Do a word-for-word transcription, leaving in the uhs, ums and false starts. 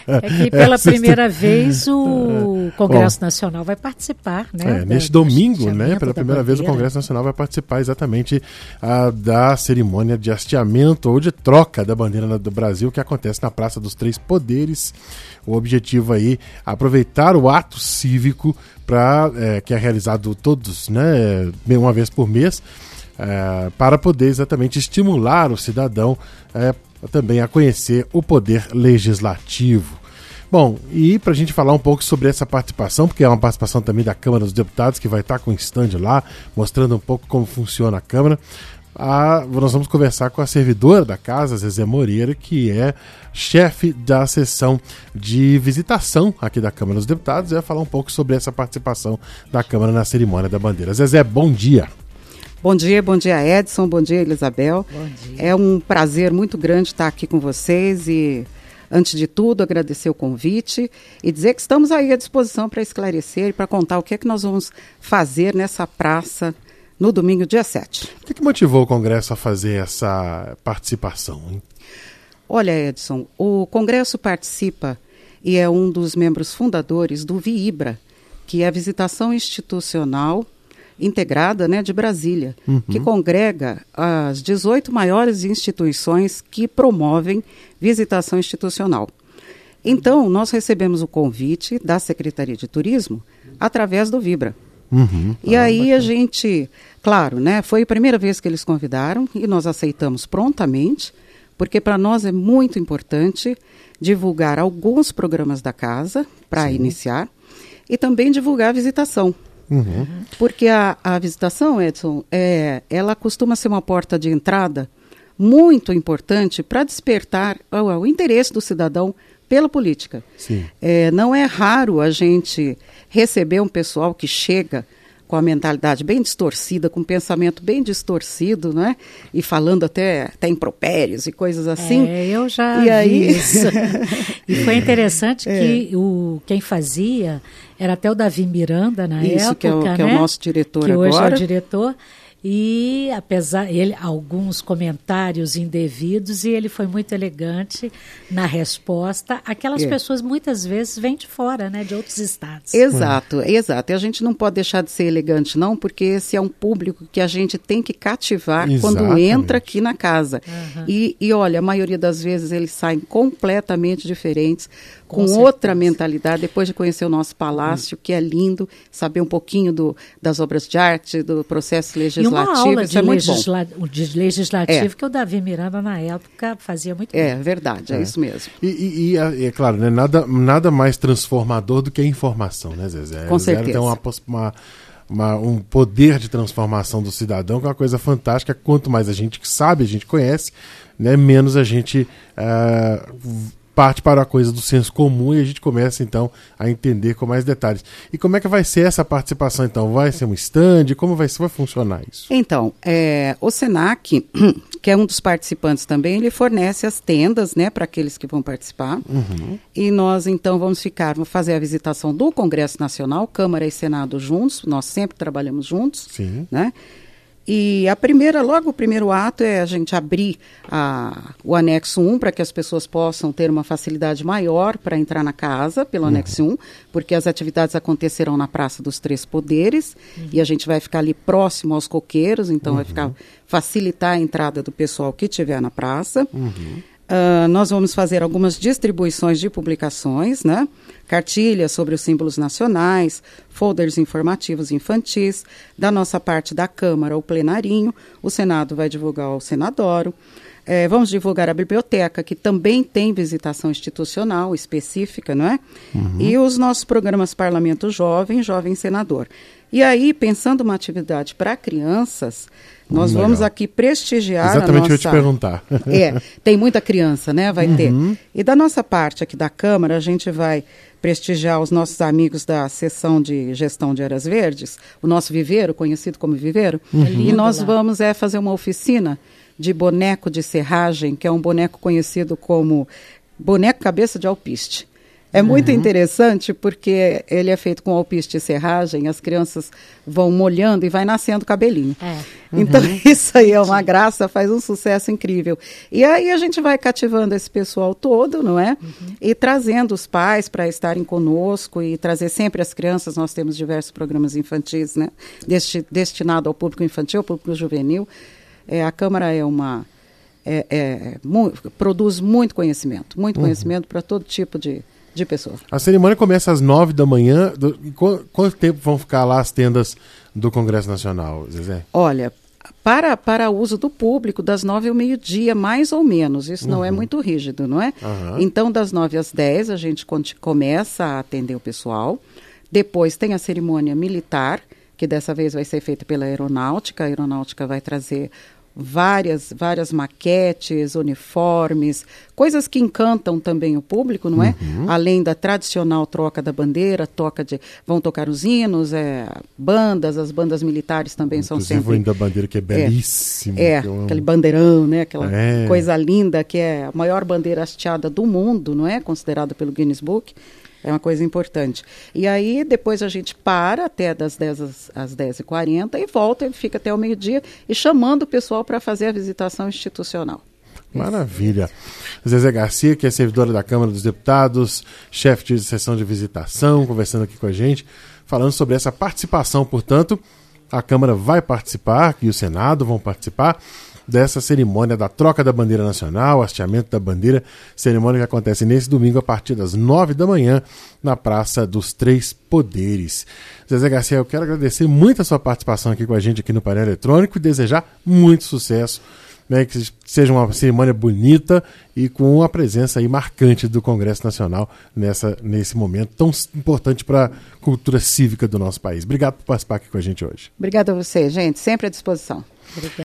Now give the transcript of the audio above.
É que pela primeira vez o Congresso Bom, Nacional vai participar, né? É, da, neste domingo, né, pela primeira vez o Congresso Nacional vai participar exatamente a, da cerimônia de hasteamento ou de troca da bandeira do Brasil que acontece na Praça dos Três Poderes. O objetivo aí é aproveitar o ato cívico pra, é, que é realizado todos, né, uma vez por mês, é, para poder exatamente estimular o cidadão é, também a conhecer o poder legislativo. Bom, e para a gente falar um pouco sobre essa participação, porque é uma participação também da Câmara dos Deputados, que vai estar com o stand lá, mostrando um pouco como funciona a Câmara, a, nós vamos conversar com a servidora da casa, Zezé Moreira, que é chefe da seção de visitação aqui da Câmara dos Deputados, e vai falar um pouco sobre essa participação da Câmara na cerimônia da bandeira. Zezé, bom dia. Bom dia, bom dia Edson, bom dia Elisabel. Bom dia. É um prazer muito grande estar aqui com vocês e, antes de tudo, agradecer o convite e dizer que estamos aí à disposição para esclarecer e para contar o que é que nós vamos fazer nessa praça no domingo, dia sete. O que, que motivou o Congresso a fazer essa participação, hein? Olha, Edson, o Congresso participa e é um dos membros fundadores do VIBRA, que é a Visitação Institucional Integrada, né, de Brasília, uhum. que congrega as dezoito maiores instituições que promovem visitação institucional. Então, nós recebemos o convite da Secretaria de Turismo através do VIBRA. Uhum. E ah, aí bacana. a gente, claro, né, foi a primeira vez que eles convidaram e nós aceitamos prontamente, porque para nós é muito importante divulgar alguns programas da casa para iniciar e também divulgar a visitação. Uhum. Porque a, a visitação, Edson, é, ela costuma ser uma porta de entrada muito importante para despertar o, o interesse do cidadão pela política. Sim. É, não é raro a gente receber um pessoal que chega com a mentalidade bem distorcida, com um pensamento bem distorcido, né? E falando até, até impropérios e coisas assim. É, eu já e vi aí... isso. E foi interessante é. que o, quem fazia era até o Davi Miranda, na isso, época, que é o, né? que é o nosso diretor que agora. hoje é o diretor. E apesar ele alguns comentários indevidos, e ele foi muito elegante na resposta. Aquelas é. pessoas muitas vezes vêm de fora, né, de outros estados. Exato, é. exato. E a gente não pode deixar de ser elegante, não, porque esse é um público que a gente tem que cativar Exatamente. Quando entra aqui na casa. Uhum. E, e olha, a maioria das vezes eles saem completamente diferentes, com, com outra mentalidade, depois de conhecer o nosso palácio, uhum. que é lindo, saber um pouquinho do, das obras de arte, do processo legislativo. E uma aula de, é legisla de legislativo é. que o Davi Miranda, na época, fazia muito é, bem. É verdade, é, é isso mesmo. E, e, e é claro, né, nada, nada mais transformador do que a informação, né, Zezé? Com certeza. Tem uma, uma, uma, um poder de transformação do cidadão que é uma coisa fantástica. Quanto mais a gente sabe, a gente conhece, né, menos a gente... Uh, parte para a coisa do senso comum e a gente começa, então, a entender com mais detalhes. E como é que vai ser essa participação, então? Vai ser um stand? Como vai, vai funcionar isso? Então, é, o Senac, que é um dos participantes também, ele fornece as tendas, né, para aqueles que vão participar. Uhum. E nós, então, vamos ficar, vamos fazer a visitação do Congresso Nacional, Câmara e Senado juntos, nós sempre trabalhamos juntos, Sim. né? E a primeira, logo o primeiro ato é a gente abrir a, o anexo um para que as pessoas possam ter uma facilidade maior para entrar na casa pelo uhum. anexo um, porque as atividades acontecerão na Praça dos Três Poderes uhum. e a gente vai ficar ali próximo aos coqueiros, então uhum. vai ficar, facilitar a entrada do pessoal que estiver na praça. Uhum. Uh, nós vamos fazer algumas distribuições de publicações, né? Cartilhas sobre os símbolos nacionais, folders informativos infantis, da nossa parte da Câmara, o plenarinho, o Senado vai divulgar o Senadoro. É, vamos divulgar a biblioteca, que também tem visitação institucional específica, não é? Uhum. E os nossos programas Parlamento Jovem, Jovem Senador. E aí, pensando uma atividade para crianças, nós hum, vamos legal. Aqui prestigiar Exatamente a nossa... o que eu ia te perguntar. É, tem muita criança, né? Vai uhum. ter. E da nossa parte aqui da Câmara, a gente vai prestigiar os nossos amigos da seção de gestão de áreas verdes, o nosso viveiro, conhecido como viveiro, uhum. e nós lá. Vamos é, fazer uma oficina de boneco de serragem, que é um boneco conhecido como boneco cabeça de alpiste. É muito uhum. interessante porque ele é feito com alpiste e serragem, as crianças vão molhando e vai nascendo cabelinho. É. Uhum. Então isso aí é uma graça, faz um sucesso incrível. E aí a gente vai cativando esse pessoal todo, não é? Uhum. E trazendo os pais para estarem conosco e trazer sempre as crianças. Nós temos diversos programas infantis, né? Desti- destinado ao público infantil, ao público juvenil. É, a Câmara é uma... É, é, mu- produz muito conhecimento, muito uhum. conhecimento para todo tipo de... de pessoas. A cerimônia começa às nove da manhã. Do, qu- quanto tempo vão ficar lá as tendas do Congresso Nacional, Zezé? Olha, para, para uso do público, das nove ao meio-dia, mais ou menos. Isso uhum. não é muito rígido, não é? Uhum. Então, das nove às dez, a gente conti- começa a atender o pessoal. Depois tem a cerimônia militar, que dessa vez vai ser feita pela Aeronáutica. A Aeronáutica vai trazer várias, várias maquetes, uniformes, coisas que encantam também o público, não é? Uhum. Além da tradicional troca da bandeira, toca de, vão tocar os hinos, é, bandas, as bandas militares também Inclusive, são sempre... Inclusive o hino da bandeira, que é belíssimo. É, é aquele bandeirão, né? Aquela é. coisa linda, que é a maior bandeira hasteada do mundo, não é? Considerada pelo Guinness Book. É uma coisa importante. E aí, depois a gente para até das dez às dez e quarenta e volta, e fica até o meio-dia, e chamando o pessoal para fazer a visitação institucional. Maravilha. Zezé Garcia, que é servidora da Câmara dos Deputados, chefe de sessão de visitação, conversando aqui com a gente, falando sobre essa participação. Portanto, a Câmara vai participar, e o Senado vão participar dessa cerimônia da troca da bandeira nacional, hasteamento da bandeira, cerimônia que acontece nesse domingo a partir das nove da manhã na Praça dos Três Poderes. Zezé Garcia, eu quero agradecer muito a sua participação aqui com a gente aqui no painel eletrônico e desejar muito sucesso, né, que seja uma cerimônia bonita e com a presença aí marcante do Congresso Nacional nessa, nesse momento tão importante para a cultura cívica do nosso país. Obrigado por participar aqui com a gente hoje. Obrigada a você, gente. Sempre à disposição. Obrigada.